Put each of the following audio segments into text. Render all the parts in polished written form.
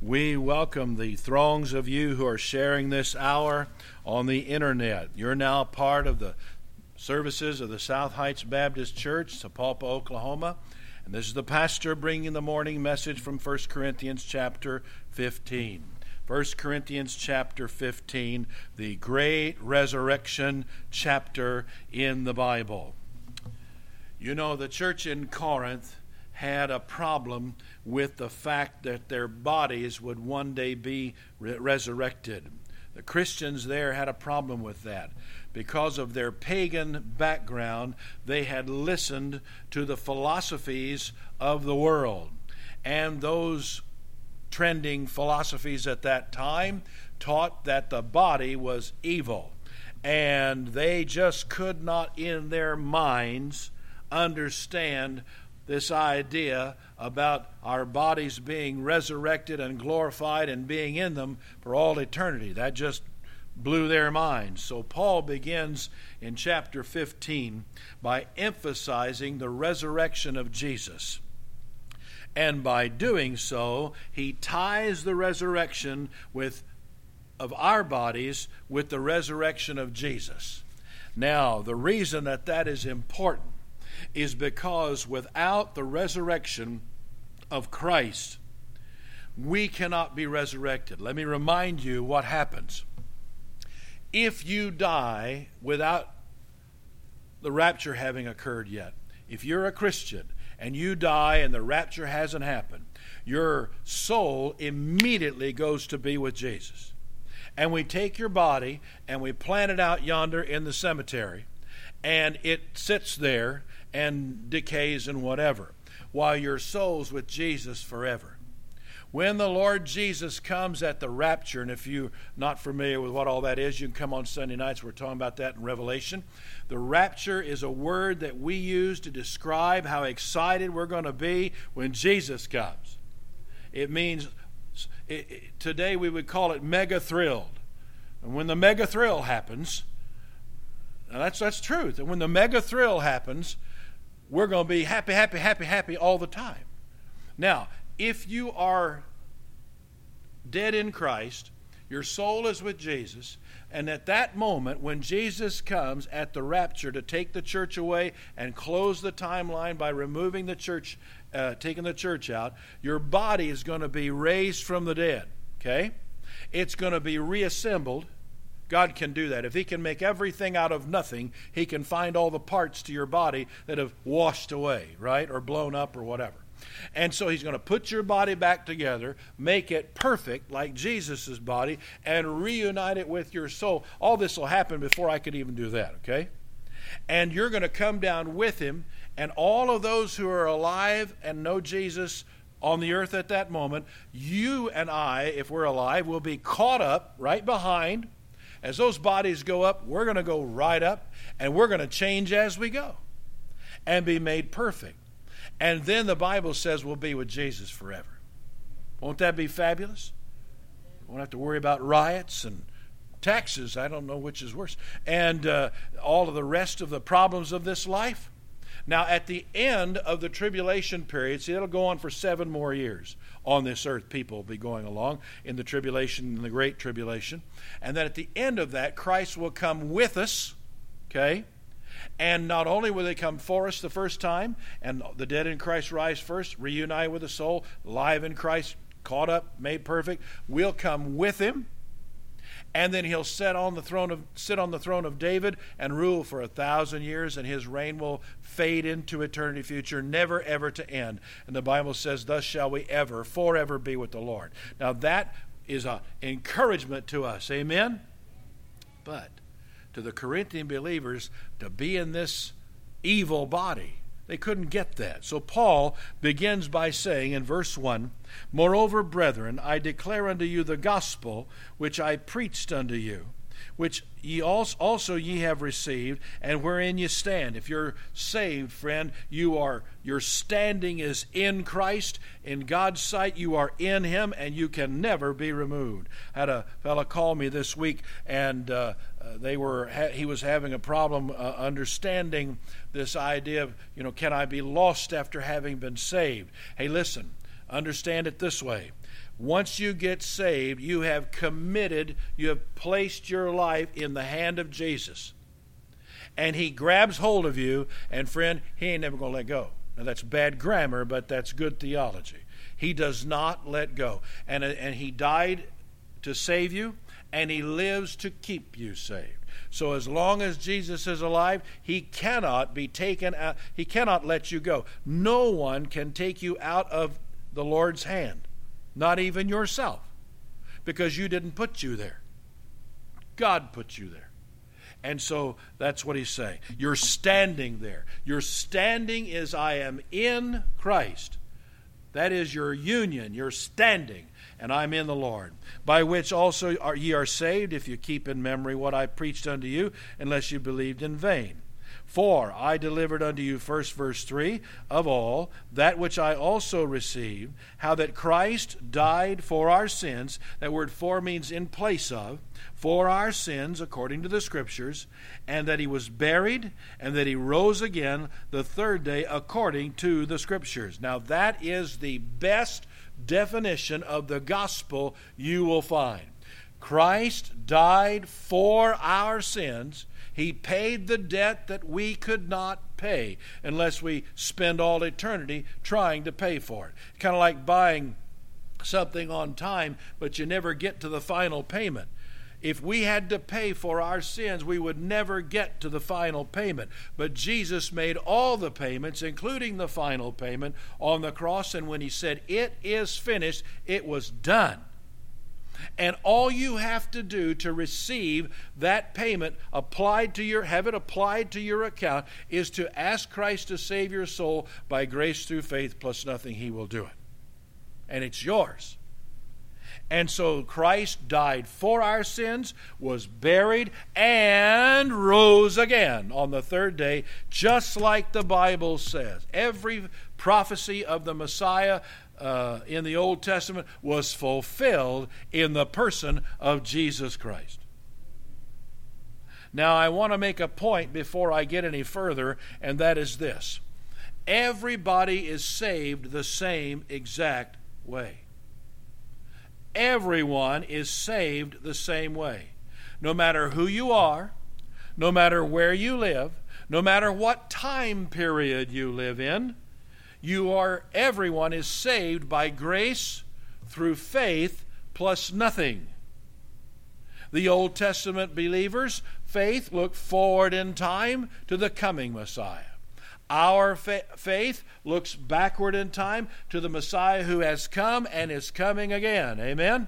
We welcome the throngs of you who are sharing this hour on the internet. You're now part of the services of the South Heights Baptist Church, Sapulpa, Oklahoma. And this is the pastor bringing the morning message from 1 Corinthians chapter 15. 1 Corinthians chapter 15, the great resurrection chapter in the Bible. You know, the church in Corinth had a problem with the fact that their bodies would one day be resurrected. The Christians there had a problem with that. Because of their pagan background, they had listened to the philosophies of the world. And those trending philosophies at that time taught that the body was evil. And they just could not in their minds understand this idea about our bodies being resurrected and glorified and being in them for all eternity. That just blew their minds. So Paul begins in chapter 15 by emphasizing the resurrection of Jesus. And by doing so, he ties the resurrection of our bodies with the resurrection of Jesus. Now, the reason that is important is because without the resurrection of Christ, we cannot be resurrected. Let me remind you what happens. If you die without the rapture having occurred yet, if you're a Christian and you die and the rapture hasn't happened, your soul immediately goes to be with Jesus. And we take your body and we plant it out yonder in the cemetery, and it sits there and decays and whatever, while your soul's with Jesus forever. When the Lord Jesus comes at the rapture, and if you're not familiar with what all that is, you can come on Sunday nights. We're talking about that in Revelation. The rapture is a word that we use to describe how excited we're going to be when Jesus comes. It means, today we would call it mega thrilled. And when the mega thrill happens, now that's truth. And when the mega thrill happens, we're going to be happy, happy, happy, happy all the time. Now, if you are dead in Christ, your soul is with Jesus, and at that moment when Jesus comes at the rapture to take the church away and close the timeline by removing the church, taking the church out, your body is going to be raised from the dead. Okay? It's going to be reassembled. God can do that. If he can make everything out of nothing, he can find all the parts to your body that have washed away, right? Or blown up or whatever. And so he's going to put your body back together, make it perfect like Jesus' body, and reunite it with your soul. All this will happen before I could even do that, okay? And you're going to come down with him, and all of those who are alive and know Jesus on the earth at that moment, you and I, if we're alive, will be caught up right behind. As those bodies go up, we're going to go right up, and we're going to change as we go and be made perfect. And then the Bible says we'll be with Jesus forever. Won't that be fabulous? We won't have to worry about riots and taxes. I don't know which is worse. And all of the rest of the problems of this life. Now, at the end of the tribulation period, see, it'll go on for 7 more years on this earth. People will be going along in the tribulation, in the great tribulation. And then at the end of that, Christ will come with us, okay? And not only will they come for us the first time, and the dead in Christ rise first, reunite with the soul, live in Christ, caught up, made perfect, we'll come with him. And then he'll sit on the throne of David and rule for 1,000 years, and his reign will fade into eternity future, never ever to end. And the Bible says, thus shall we ever, forever be with the Lord. Now that is an encouragement to us. Amen? But to the Corinthian believers, to be in this evil body, they couldn't get that. So Paul begins by saying in verse 1, moreover, brethren, I declare unto you the gospel which I preached unto you, which ye also ye have received, and wherein ye stand. If you're saved, friend, your standing is in Christ. In God's sight, you are in him, and you can never be removed. I had a fellow call me this week, and he was having a problem understanding this idea of, can I be lost after having been saved? Hey, listen, understand it this way. Once you get saved, you have committed, you have placed your life in the hand of Jesus. And he grabs hold of you, and friend, he ain't never going to let go. Now that's bad grammar, but that's good theology. He does not let go. And he died to save you, and he lives to keep you saved. So as long as Jesus is alive, he cannot be taken out. He cannot let you go. No one can take you out of the Lord's hand, not even yourself, because you didn't put you there. God put you there. And so that's what he's saying. You're standing there. Your standing is, I am in Christ. That is your union. You're standing, and I'm in the Lord. By which also ye are saved, if you keep in memory what I preached unto you, unless you believed in vain. For I delivered unto you, first verse 3, of all, that which I also received, how that Christ died for our sins. That word for means in place of, for our sins, according to the Scriptures, and that he was buried, and that he rose again the third day, according to the Scriptures. Now that is the best definition of the gospel you will find. Christ died for our sins. He paid the debt that we could not pay unless we spend all eternity trying to pay for it. Kind of like buying something on time, but you never get to the final payment. If we had to pay for our sins, we would never get to the final payment. But Jesus made all the payments, including the final payment, on the cross. And when he said, "It is finished," it was done. And all you have to do to receive that payment applied to your, have it applied to your account, is to ask Christ to save your soul by grace through faith, plus nothing. He will do it. And it's yours. And so Christ died for our sins, was buried, and rose again on the third day, just like the Bible says. Every prophecy of the Messiah in the Old Testament was fulfilled in the person of Jesus Christ. Now, I want to make a point before I get any further, and that is this. Everybody is saved the same exact way. Everyone is saved the same way. No matter who you are, no matter where you live, no matter what time period you live in, everyone is saved by grace through faith plus nothing. The Old Testament believers' faith looked forward in time to the coming Messiah. Our faith looks backward in time to the Messiah who has come and is coming again. Amen?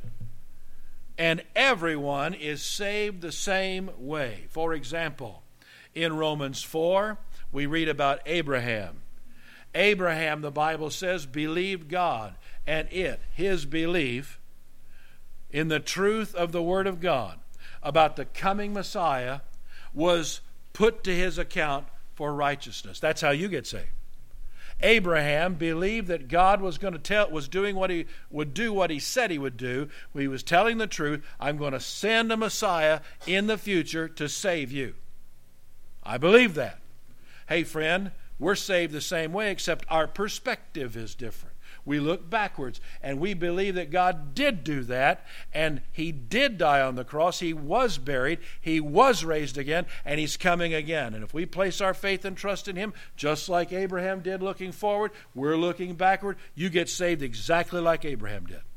And everyone is saved the same way. For example, in Romans 4, we read about Abraham. Abraham, the Bible says, believed God, and his belief in the truth of the Word of God about the coming Messiah, was put to his account for righteousness. That's how you get saved. Abraham believed that God was doing what he would do, what he said he would do. He was telling the truth. I'm going to send a Messiah in the future to save you. I believe that. Hey, friend, we're saved the same way, except our perspective is different. We look backwards, and we believe that God did do that, and he did die on the cross. He was buried. He was raised again, and he's coming again. And if we place our faith and trust in him, just like Abraham did looking forward, we're looking backward. You get saved exactly like Abraham did.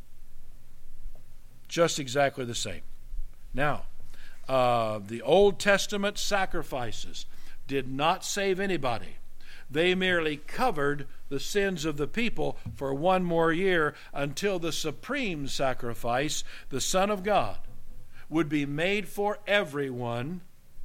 Just exactly the same. Now, the Old Testament sacrifices did not save anybody. They merely covered the sins of the people for one more year until the supreme sacrifice, the Son of God, would be made for everyone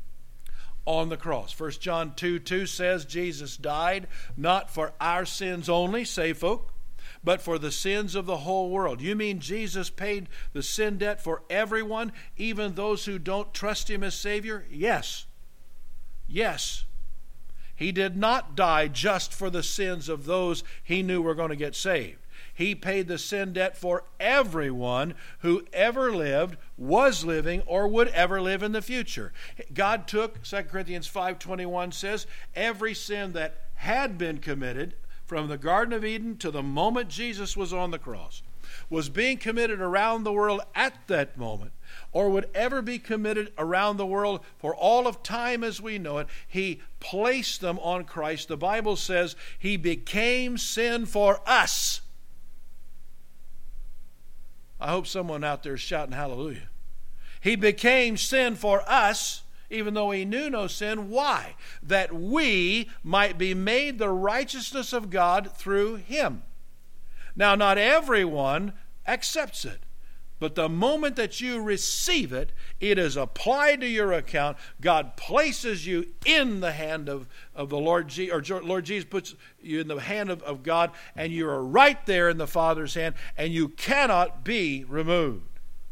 on the cross. 1 John 2:2 says Jesus died not for our sins only, say folk, but for the sins of the whole world. You mean Jesus paid the sin debt for everyone, even those who don't trust him as Savior? Yes. Yes. He did not die just for the sins of those he knew were going to get saved. He paid the sin debt for everyone who ever lived, was living, or would ever live in the future. God took, 2 Corinthians 5:21 says, every sin that had been committed from the Garden of Eden to the moment Jesus was on the cross. was being committed around the world at that moment, or would ever be committed around the world for all of time as we know it, he placed them on Christ. The Bible says he became sin for us. I hope someone out there is shouting hallelujah. He became sin for us, even though he knew no sin. Why? That we might be made the righteousness of God through him. Now, not everyone accepts it. But the moment that you receive it, it is applied to your account. God places you in the hand of the Lord Jesus, or Lord Jesus puts you in the hand of God, and you are right there in the Father's hand, and you cannot be removed.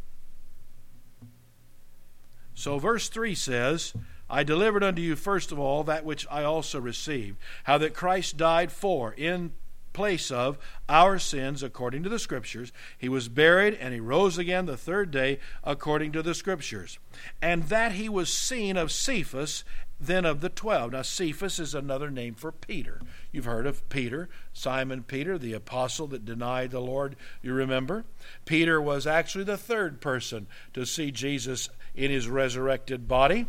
So verse 3 says, I delivered unto you first of all that which I also received, how that Christ died in place of our sins according to the Scriptures. He was buried, and he rose again the third day according to the Scriptures. And that he was seen of Cephas, then of the 12. Now Cephas is another name for Peter. You've heard of Peter, Simon Peter, the apostle that denied the Lord, you remember? Peter was actually the third person to see Jesus in his resurrected body.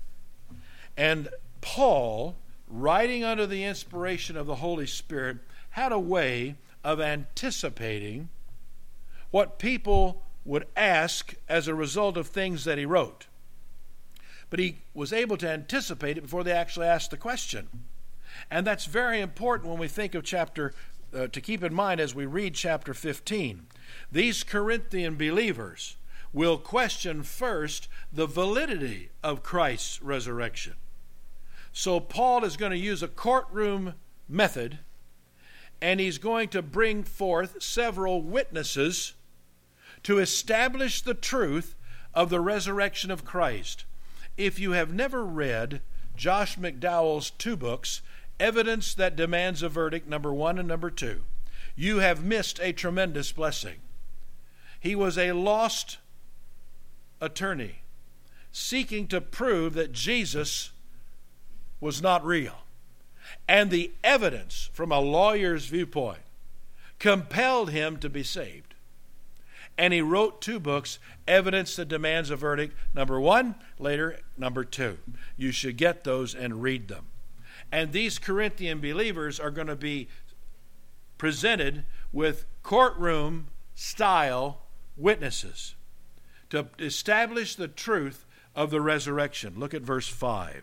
And Paul, writing under the inspiration of the Holy Spirit, had a way of anticipating what people would ask as a result of things that he wrote. But he was able to anticipate it before they actually asked the question. And that's very important when we think of to keep in mind as we read chapter 15. These Corinthian believers will question first the validity of Christ's resurrection. So Paul is going to use a courtroom method, and he's going to bring forth several witnesses to establish the truth of the resurrection of Christ. If you have never read Josh McDowell's 2 books, Evidence That Demands a Verdict, number 1 and number 2, you have missed a tremendous blessing. He was a lost attorney seeking to prove that Jesus was not real. And the evidence from a lawyer's viewpoint compelled him to be saved. And he wrote 2 books, Evidence That Demands a Verdict, number 1, later number 2. You should get those and read them. And these Corinthian believers are going to be presented with courtroom-style witnesses to establish the truth of the resurrection. Look at verse 5.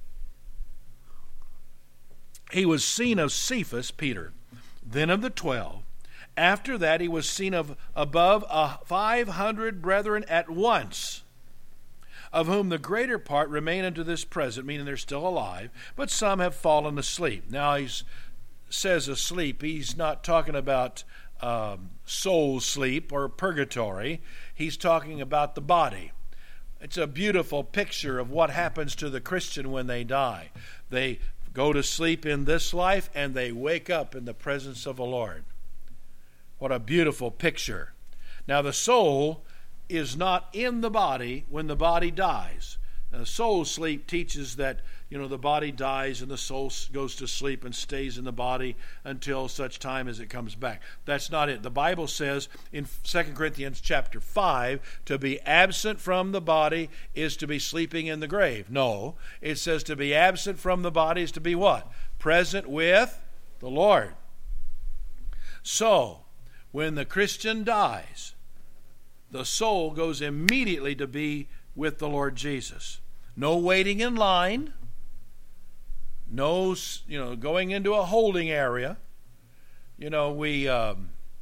He was seen of Cephas, Peter, then of the 12. After that he was seen of above 500 brethren at once, of whom the greater part remain unto this present, meaning they're still alive, but some have fallen asleep. Now he says asleep. He's not talking about soul sleep or purgatory. He's talking about the body. It's a beautiful picture of what happens to the Christian when they die. They go to sleep in this life, and they wake up in the presence of the Lord. What a beautiful picture. Now, the soul is not in the body when the body dies. Now, soul sleep teaches that, the body dies and the soul goes to sleep and stays in the body until such time as it comes back. That's not it. The Bible says in 2 Corinthians chapter 5, to be absent from the body is to be sleeping in the grave. No, it says to be absent from the body is to be what? Present with the Lord. So, when the Christian dies, the soul goes immediately to be with the Lord Jesus. No waiting in line. No, going into a holding area. We are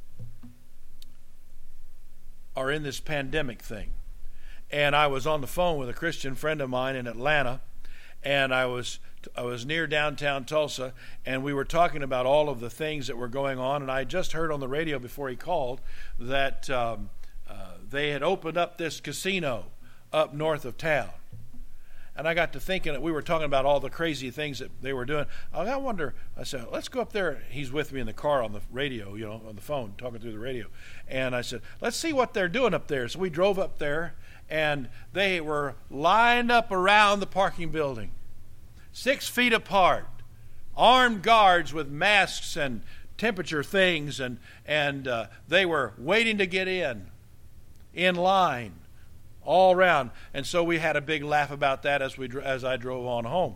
in this pandemic thing. And I was on the phone with a Christian friend of mine in Atlanta, and I was near downtown Tulsa, and we were talking about all of the things that were going on, and I just heard on the radio before he called that they had opened up this casino up north of town. And I got to thinking that we were talking about all the crazy things that they were doing. I said, let's go up there. He's with me in the car on the radio, on the phone, talking through the radio. And I said, let's see what they're doing up there. So we drove up there, and they were lined up around the parking building, 6 feet apart, armed guards with masks and temperature things, and they were waiting to get in line, all around. And so we had a big laugh about that as I drove on home.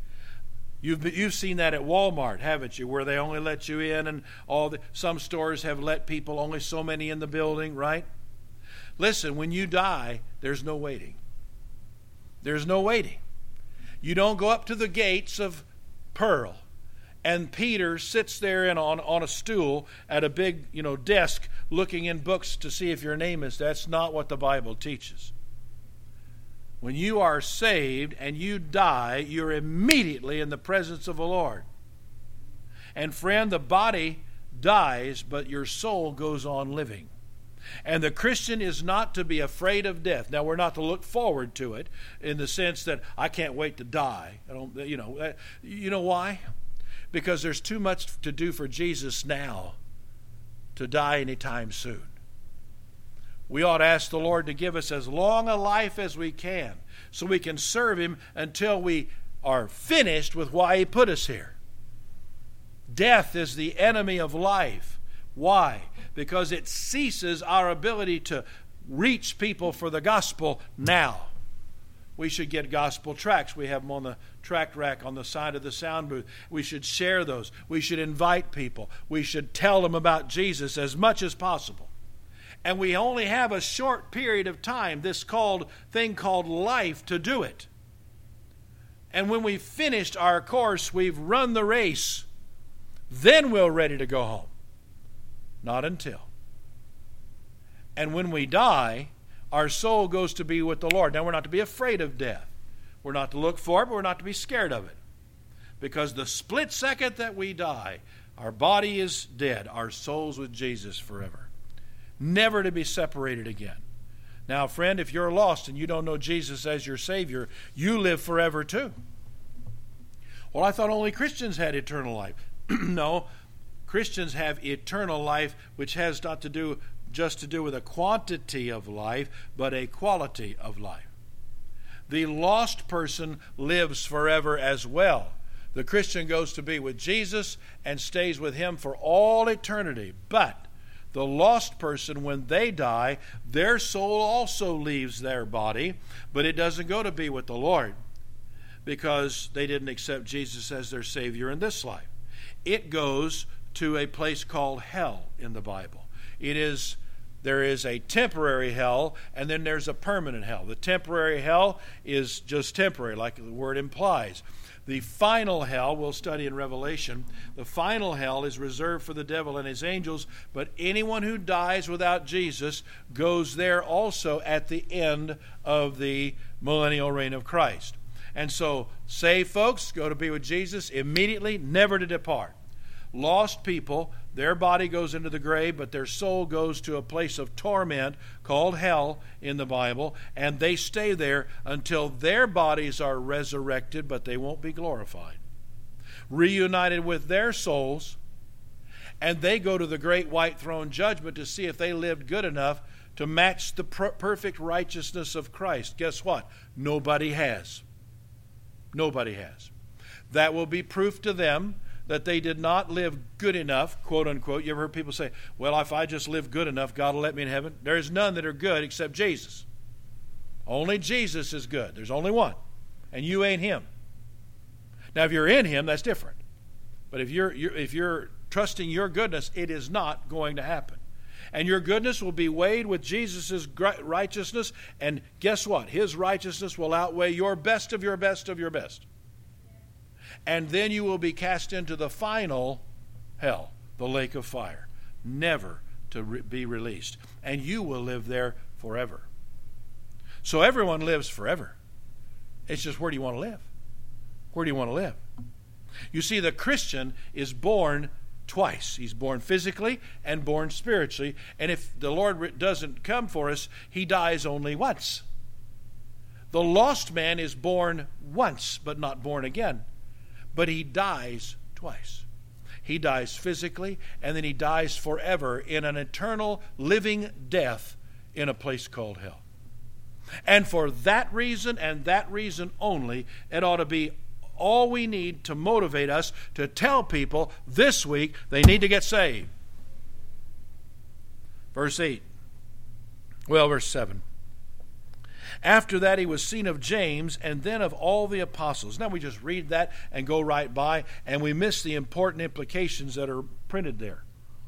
You've seen that at Walmart, haven't you? Where they only let you in, and some stores have let people only so many in the building, right? Listen, when you die, there's no waiting. There's no waiting. You don't go up to the gates of pearl, and Peter sits there on a stool at a big desk looking in books to see if your name is. That's not what the Bible teaches. When you are saved and you die, you're immediately in the presence of the Lord. And friend, the body dies, but your soul goes on living. And the Christian is not to be afraid of death. Now, we're not to look forward to it in the sense that I can't wait to die. You know why? Because there's too much to do for Jesus now to die anytime soon. We ought to ask the Lord to give us as long a life as we can so we can serve Him until we are finished with why He put us here. Death is the enemy of life. Why? Because it ceases our ability to reach people for the gospel now. We should get gospel tracts. We have them on the tract rack on the side of the sound booth. We should share those. We should invite people. We should tell them about Jesus as much as possible. And we only have a short period of time, this thing called life, to do it. And when we've finished our course, we've run the race, then we're ready to go home. Not until. And when we die, our soul goes to be with the Lord. Now, we're not to be afraid of death. We're not to look for it, but we're not to be scared of it. Because the split second that we die, our body is dead. Our soul's with Jesus forever. Never to be separated again. Now, friend, if you're lost and you don't know Jesus as your Savior, you live forever too. Well, I thought only Christians had eternal life. No, Christians have eternal life, which has not to do with a quantity of life, but a quality of life. The lost person lives forever as well. The Christian goes to be with Jesus and stays with Him for all eternity. But the lost person, when they die, their soul also leaves their body, but it doesn't go to be with the Lord because they didn't accept Jesus as their Savior in this life. It goes to a place called hell in the Bible. There is a temporary hell, and then there's a permanent hell. The temporary hell is just temporary, like the word implies. The final hell, we'll study in Revelation, the final hell is reserved for the devil and his angels, but anyone who dies without Jesus goes there also at the end of the millennial reign of Christ. And so, saved folks go to be with Jesus immediately, never to depart. Lost people, their body goes into the grave, but their soul goes to a place of torment called hell in the Bible, and they stay there until their bodies are resurrected, but they won't be glorified. Reunited with their souls, and they go to the great white throne judgment to see if they lived good enough to match the perfect righteousness of Christ. Guess what? Nobody has. Nobody has. That will be proof to them that they did not live good enough, quote unquote. You ever heard people say, well, if I just live good enough, God will let me in heaven? There is none that are good except Jesus. Only Jesus is good. There's only one. And you ain't Him. Now, if you're in Him, that's different. But if you're trusting your goodness, it is not going to happen. And your goodness will be weighed with Jesus' righteousness. And guess what? His righteousness will outweigh your best of your best of your best. And then you will be cast into the final hell, the lake of fire, never to be released. And you will live there forever. So everyone lives forever. It's just, where do you want to live? Where do you want to live? You see, the Christian is born twice. He's born physically and born spiritually. And if the Lord doesn't come for us, He dies only once. The lost man is born once, but not born again. But he dies twice. He dies physically, and then he dies forever in an eternal living death in a place called hell. And for that reason and that reason only, it ought to be all we need to motivate us to tell people this week they need to get saved. Verse 7. After that he was seen of James, and then of all the apostles. Now we just read that and go right by, and we miss the important implications that are printed there.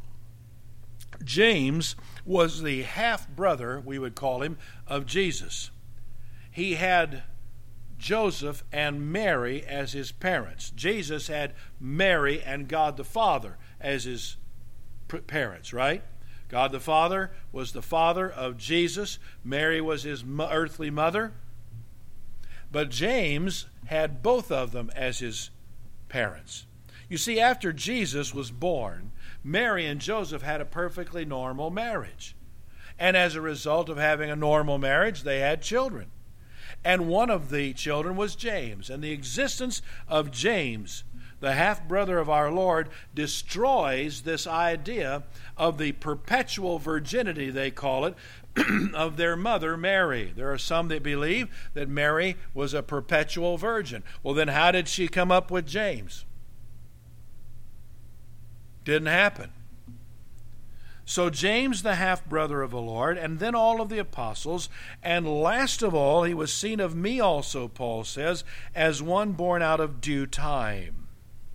James was the half-brother, we would call him, of Jesus. He had Joseph and Mary as his parents. Jesus had Mary and God the Father as his parents, right? God the Father was the father of Jesus. Mary was his earthly mother. But James had both of them as his parents. You see, after Jesus was born, Mary and Joseph had a perfectly normal marriage. And as a result of having a normal marriage, they had children. And one of the children was James. And the existence of James, the half-brother of our Lord, destroys this idea of the perpetual virginity, they call it, of their mother Mary. There are some that believe that Mary was a perpetual virgin. Well, then how did she come up with James? Didn't happen. So James, the half-brother of the Lord, and then all of the apostles, and last of all, he was seen of me also, Paul says, as one born out of due time.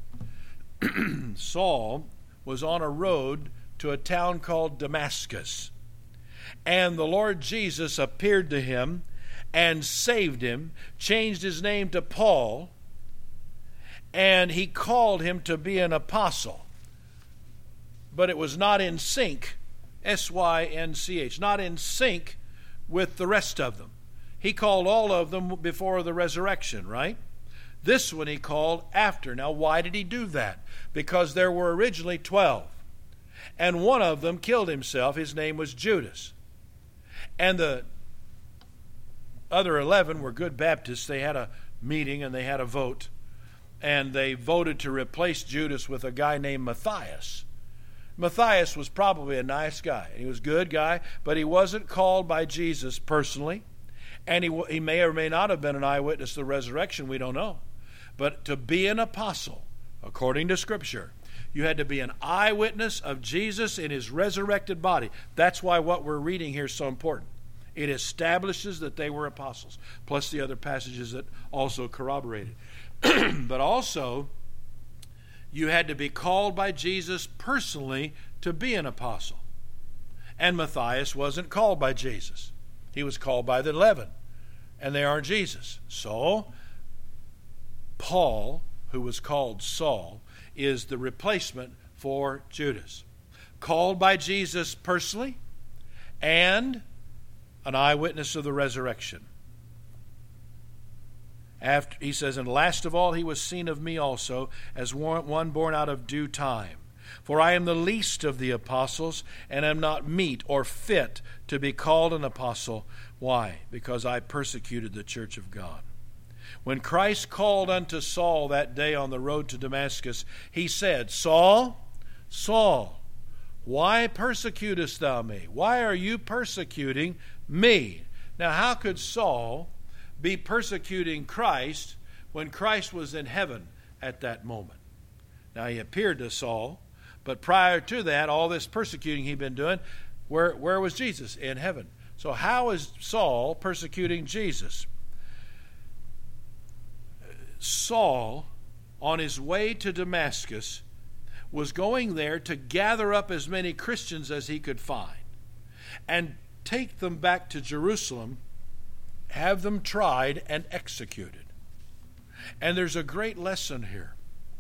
Saul was on a road to a town called Damascus, and the Lord Jesus appeared to him and saved him, changed his name to Paul, and he called him to be an apostle. But it was not in sync, S-Y-N-C-H, not in sync with the rest of them. He called all of them before the resurrection, right? This one he called after. Now, why did he do that? Because there were originally 12, and one of them killed himself. His name was Judas. And the other 11 were good Baptists. They had a meeting and they had a vote, and they voted to replace Judas with a guy named Matthias. Matthias was probably a nice guy. He was a good guy, but he wasn't called by Jesus personally, and he may or may not have been an eyewitness to the resurrection. We don't know. But to be an apostle, according to Scripture, you had to be an eyewitness of Jesus in his resurrected body. That's why what we're reading here is so important. It establishes that they were apostles, plus the other passages that also corroborate it. But also, you had to be called by Jesus personally to be an apostle. And Matthias wasn't called by Jesus. He was called by the 11, and they aren't Jesus. So, Paul, who was called Saul, is the replacement for Judas. Called by Jesus personally and an eyewitness of the resurrection. After, he says, and last of all, he was seen of me also as one born out of due time. For I am the least of the apostles, and am not meet or fit to be called an apostle. Why? Because I persecuted the church of God. When Christ called unto Saul that day on the road to Damascus, he said, Saul, Saul, why persecutest thou me? Why are you persecuting me? Now, how could Saul be persecuting Christ when Christ was in heaven at that moment? Now, he appeared to Saul, but prior to that, all this persecuting he'd been doing, where was Jesus? In heaven. So how is Saul persecuting Jesus? Saul, on his way to Damascus, was going there to gather up as many Christians as he could find and take them back to Jerusalem, have them tried and executed. And there's a great lesson here.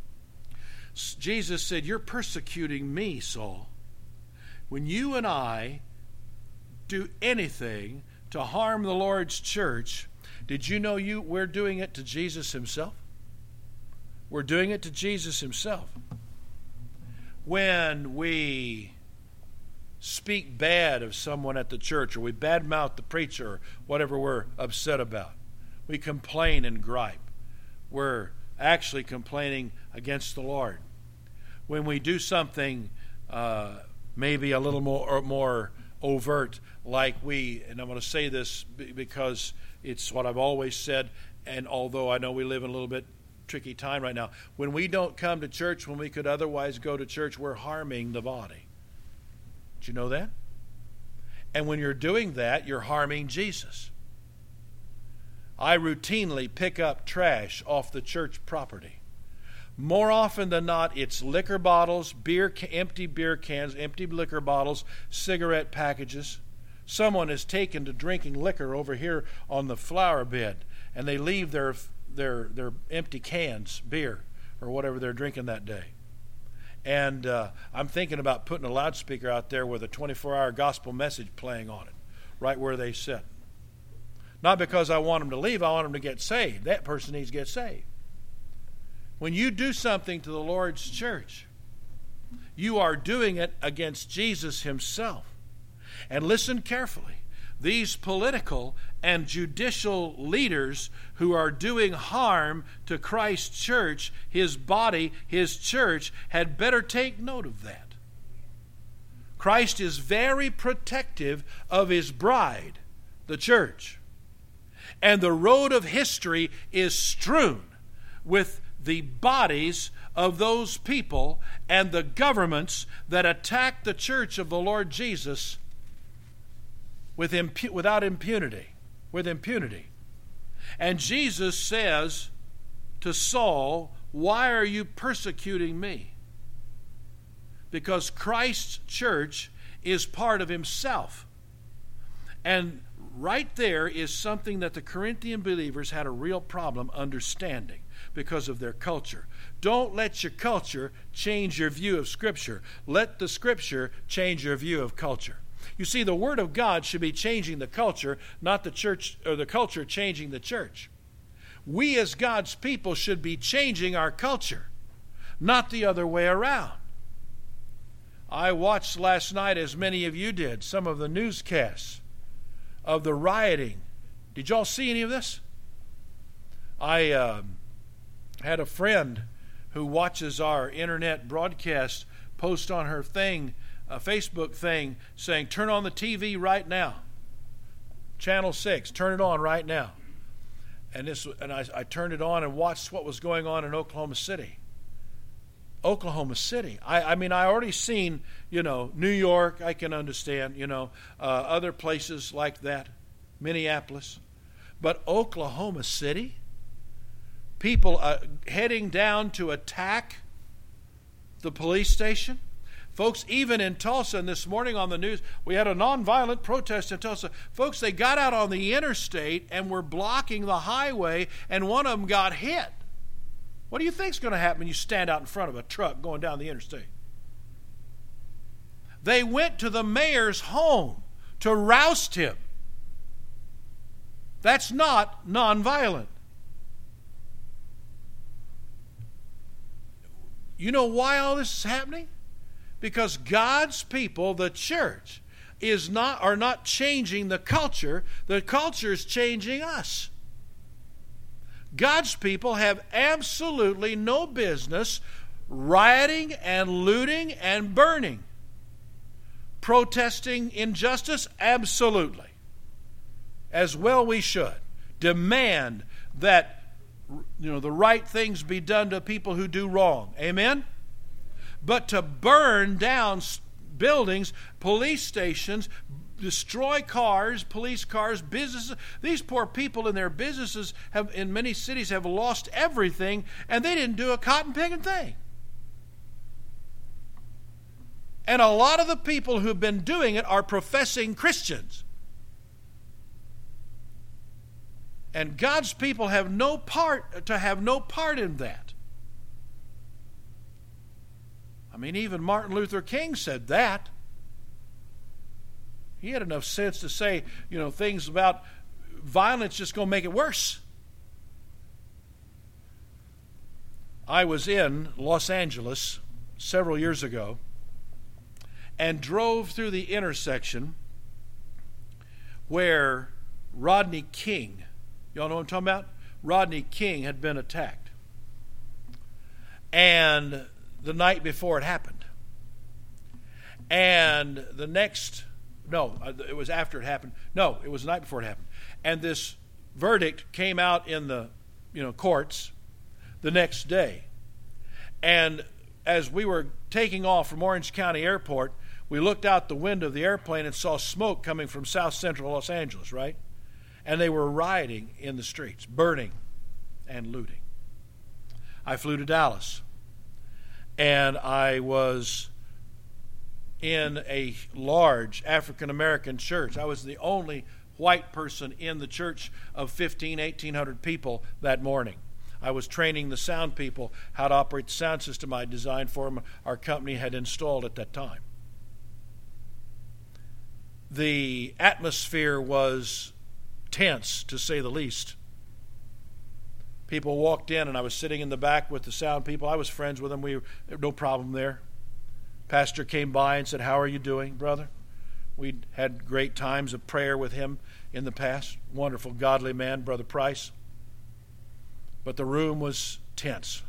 Jesus said, you're persecuting me, Saul. When you and I do anything to harm the Lord's church, did you know we're doing it to Jesus himself? We're doing it to Jesus himself. When we speak bad of someone at the church, or we badmouth the preacher, or whatever we're upset about, we complain and gripe, we're actually complaining against the Lord. When we do something maybe a little more overt, like and I'm going to say this because it's what I've always said, and although I know we live in a little bit tricky time right now. When we don't come to church when we could otherwise go to church, we're harming the body. Did you know that? And when you're doing that, you're harming Jesus. I routinely pick up trash off the church property. More often than not, it's liquor bottles, empty beer cans, empty liquor bottles, cigarette packages. Someone is taken to drinking liquor over here on the flower bed, and they leave their empty cans, beer, or whatever they're drinking that day. And I'm thinking about putting a loudspeaker out there with a 24-hour gospel message playing on it, right where they sit. Not because I want them to leave, I want them to get saved. That person needs to get saved. When you do something to the Lord's church, you are doing it against Jesus himself. And listen carefully. These political and judicial leaders who are doing harm to Christ's church, his body, his church, had better take note of that. Christ is very protective of his bride, the church. And the road of history is strewn with the bodies of those people and the governments that attack the church of the Lord Jesus with impunity. And Jesus says to Saul, "Why are you persecuting me?" Because Christ's church is part of himself. And right there is something that the Corinthian believers had a real problem understanding because of their culture. Don't let your culture change your view of Scripture. Let the Scripture change your view of culture. You see, the Word of God should be changing the culture, not the church or the culture changing the church. We as God's people should be changing our culture, not the other way around. I watched last night, as many of you did, some of the newscasts of the rioting. Did y'all see any of this? I had a friend who watches our internet broadcast post on her thing, a Facebook thing, saying, "Turn on the TV right now. Channel 6, turn it on right now." And I turned it on and watched what was going on in Oklahoma City. Oklahoma City. I mean, I already seen, New York, I can understand, other places like that, Minneapolis. But Oklahoma City? People heading down to attack the police station? Folks, even in Tulsa, and this morning on the news, we had a nonviolent protest in Tulsa. Folks, they got out on the interstate and were blocking the highway, and one of them got hit. What do you think is going to happen when you stand out in front of a truck going down the interstate? They went to the mayor's home to roust him. That's not nonviolent. You know why all this is happening? Because God's people, the church, are not changing the culture. The culture is changing us. God's people have absolutely no business rioting and looting and burning. Protesting injustice? Absolutely. As well we should. Demand that the right things be done to people who do wrong. Amen? But to burn down buildings, police stations, destroy cars, police cars, businesses. These poor people in their businesses in many cities have lost everything, and they didn't do a cotton picking thing. And a lot of the people who've been doing it are professing Christians. And God's people have no part in that. I mean, even Martin Luther King said that. He had enough sense to say, things about violence just going to make it worse. I was in Los Angeles several years ago and drove through the intersection where Rodney King, y'all know what I'm talking about? Rodney King had been attacked. And the night before it happened. And it was after it happened. No, it was the night before it happened. And this verdict came out in the courts the next day. And as we were taking off from Orange County Airport, we looked out the window of the airplane and saw smoke coming from south central Los Angeles, right? And they were rioting in the streets, burning and looting. I flew to Dallas, and I was in a large African-American church. I was the only white person in the church of 1,800 people that morning. I was training the sound people how to operate the sound system I designed for them, our company had installed at that time. The atmosphere was tense, to say the least. People walked in, and I was sitting in the back with the sound people. I was friends with them. There was no problem there. Pastor came by and said, "How are you doing, brother?" We'd had great times of prayer with him in the past. Wonderful, godly man, Brother Price. But the room was tense.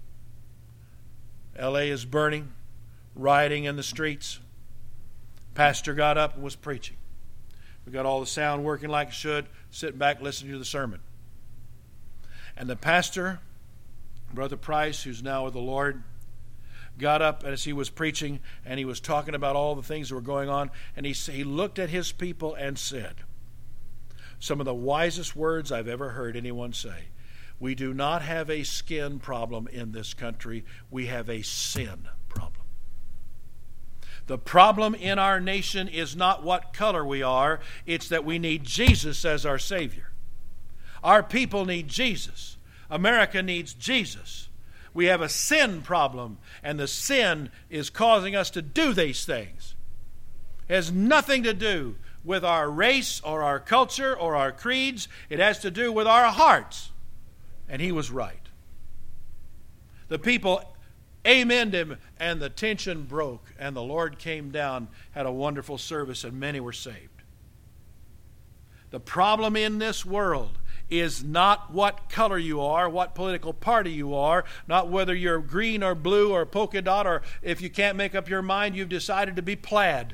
L.A. is burning, rioting in the streets. Pastor got up and was preaching. We got all the sound working like it should, sitting back listening to the sermon. And the pastor, Brother Price, who's now with the Lord, got up as he was preaching, and he was talking about all the things that were going on, and he looked at his people and said some of the wisest words I've ever heard anyone say. We do not have a skin problem in this country. We have a sin problem. The problem in our nation is not what color we are. It's that we need Jesus as our Savior. Our people need Jesus. America needs Jesus. We have a sin problem, and the sin is causing us to do these things. It has nothing to do with our race or our culture or our creeds. It has to do with our hearts. And he was right. The people amened him, and the tension broke, and the Lord came down, had a wonderful service, and many were saved. The problem in this world is not what color you are, what political party you are, not whether you're green or blue or polka dot, or if you can't make up your mind, you've decided to be plaid.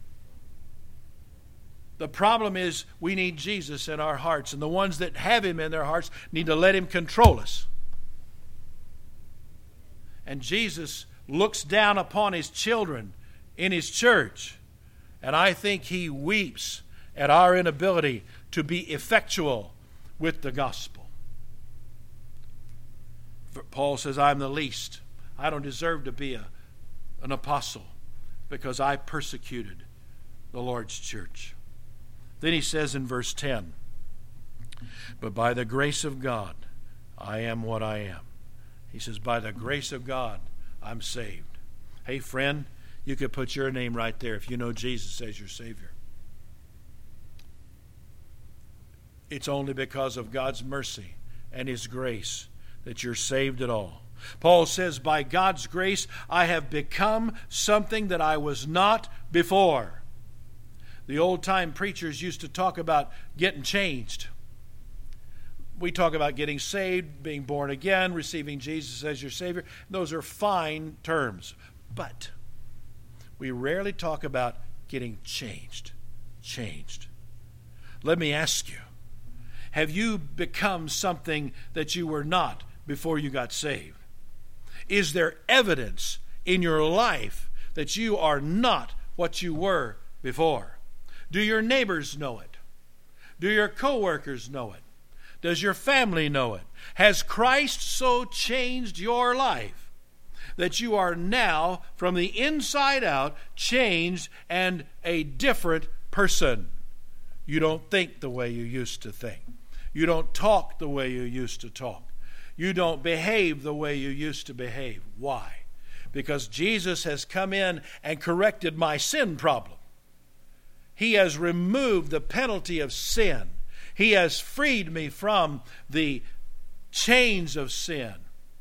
The problem is we need Jesus in our hearts, and the ones that have him in their hearts need to let him control us. And Jesus looks down upon his children in his church, and I think he weeps at our inability to be effectual with the gospel. Paul says, I'm the least. I don't deserve to be an apostle because I persecuted the Lord's church. Then he says in verse 10, but by the grace of God, I am what I am. He says, by the grace of God, I'm saved. Hey, friend, you could put your name right there if you know Jesus as your Savior. It's only because of God's mercy and his grace that you're saved at all. Paul says, by God's grace, I have become something that I was not before. The old-time preachers used to talk about getting changed. We talk about getting saved, being born again, receiving Jesus as your Savior. Those are fine terms. But we rarely talk about getting changed. Changed. Let me ask you, have you become something that you were not before you got saved? Is there evidence in your life that you are not what you were before? Do your neighbors know it? Do your coworkers know it? Does your family know it? Has Christ so changed your life that you are now, from the inside out, changed and a different person? You don't think the way you used to think. You don't talk the way you used to talk. You don't behave the way you used to behave. Why? Because Jesus has come in and corrected my sin problem. He has removed the penalty of sin. He has freed me from the chains of sin.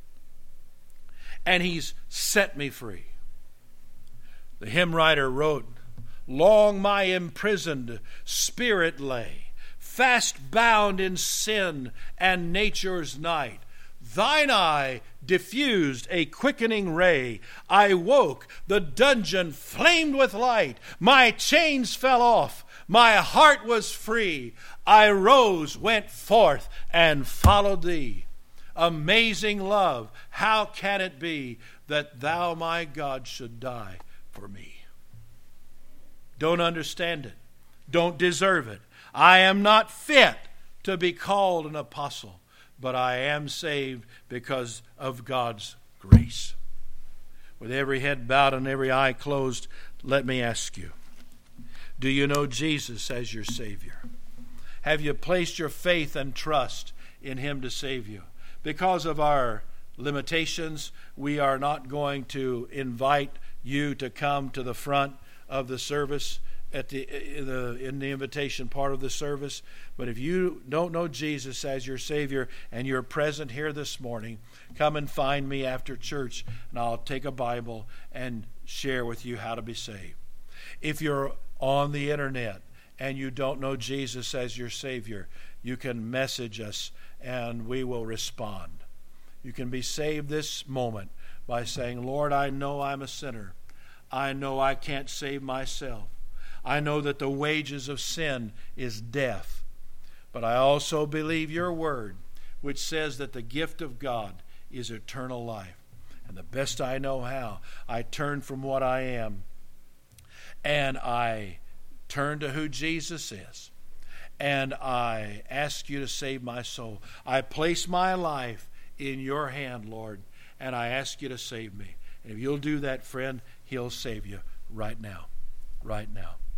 And he's set me free. The hymn writer wrote, long my imprisoned spirit lay, fast bound in sin and nature's night. Thine eye diffused a quickening ray. I woke, the dungeon flamed with light. My chains fell off, my heart was free. I rose, went forth, and followed thee. amazing love. How can it be that thou, my God, should die for me? Don't understand it. Don't deserve it. I am not fit to be called an apostle, but I am saved because of God's grace. With every head bowed and every eye closed, let me ask you, do you know Jesus as your Savior? Have you placed your faith and trust in Him to save you? Because of our limitations, we are not going to invite you to come to the front of the service in the invitation part of the service. But if you don't know Jesus as your Savior and you're present here this morning, come and find me after church, and I'll take a Bible and share with you how to be saved. If you're on the internet and you don't know Jesus as your Savior, you can message us and we will respond. You can be saved this moment by saying, Lord, I know I'm a sinner. I know I can't save myself. I know that the wages of sin is death. But I also believe your word, which says that the gift of God is eternal life. And the best I know how, I turn from what I am and I turn to who Jesus is. And I ask you to save my soul. I place my life in your hand, Lord, and I ask you to save me. And if you'll do that, friend, He'll save you right now. Right now.